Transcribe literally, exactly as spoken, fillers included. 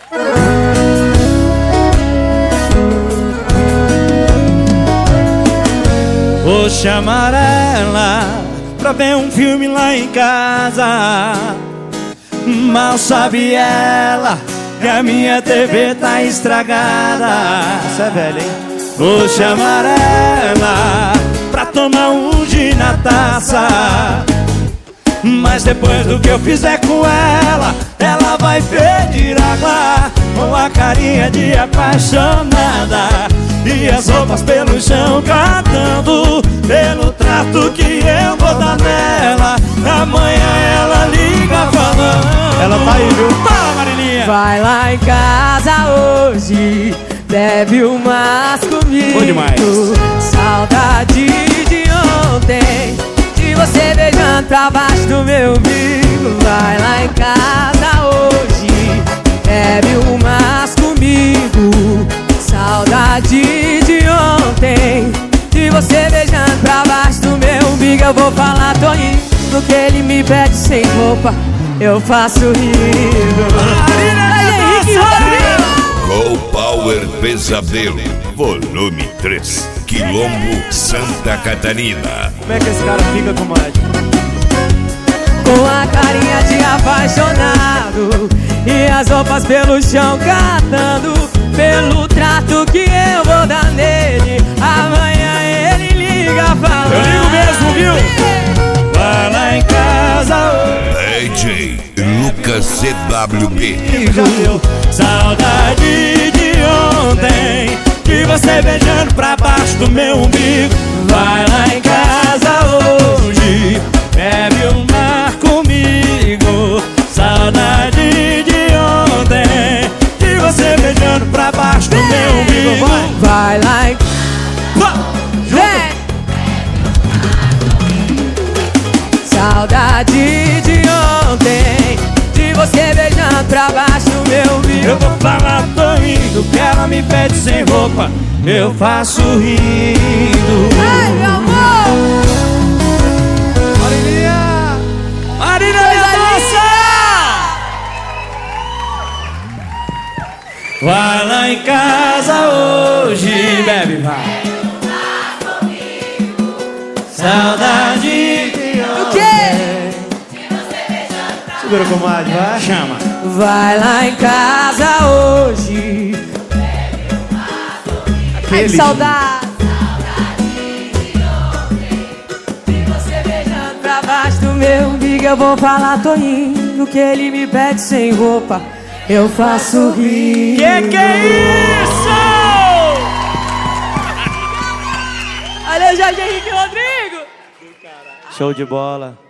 Vou chamar ela pra ver um filme lá em casa. Mal sabe ela que a minha T V tá estragada. Isso é velho, hein? Vou chamar ela pra tomar um gin na taça. Mas depois do que eu fizer com ela, ela vai pedir água com a carinha de apaixonada e as roupas pelo chão cantando pelo trato que eu vou dar nela. Amanhã ela liga falando. Ela tá aí, viu? Fala, Marilinha! Vai lá em casa hoje, bebe umas comigo. Bom demais. Saudade de ontem, de você beijando pra baixo do meu umbigo. Vai lá em casa hoje, bebe umas comigo. Saudade de ontem, de você beijando pra baixo do meu umbigo. Eu vou falar, tô indo, que ele me pede sem roupa, eu faço rindo. Henrique Rodrigo! Go Power Pesadelo, volume três, Quilombo, Santa Catarina. Como é que esse cara fica, comadre? Com a carinha de apaixonado e as roupas pelo chão catando pelo trato que eu vou dar nele. Amanhã ele liga falando. Eu ligo mesmo, viu? Vai lá em casa hoje. D J Lucas C W B. Já deu. Saudade de ontem, de você beijando pra baixo do meu umbigo. Vai lá em casa hoje, bebe um mar comigo. Saudade de ontem, de você beijando pra baixo do meu umbigo. Vai, Vai lá em... Vem! Saudade de ontem, de você beijando pra baixo do meu umbigo. eu vou falar, tô indo, que ela me pede sem roupa, eu faço rindo. Ai, meu amor! Marilinha! Marina, minha moça! Vai lá em casa hoje, bebe, vai. Saudade de O quê? Segura, comadre, vai. chama. Vai lá em casa hoje. Ai, que Aquele. saudade. De você beijando pra baixo do meu umbigo. Eu vou falar, tô indo, que ele me pede sem roupa, eu faço rir. Que que é isso? Valeu, Jorge Henrique Rodrigo! Show de bola.